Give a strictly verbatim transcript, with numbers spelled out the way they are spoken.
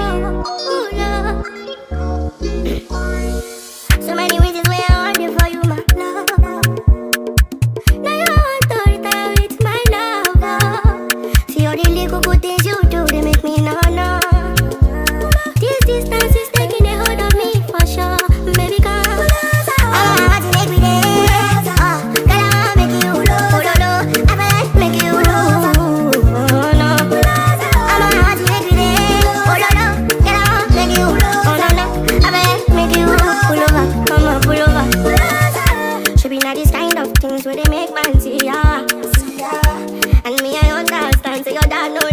So many reasons why I want you for you, my love. Now you want to retire with my love. See all the little good things you do, they make me no no. This distance is taking a hold of me for sure. Baby, come. I want to make me dance. Oh, girl, I want to make you oh, no, no. I feel like make you oh, no. I want to make me dance. Oh, no, no. Girl, I want to make you oh, no, no. I feel like make you pull over. Come on, pull over. Should be not these kind of things where they make man see ya. And me, I understand, so your dad know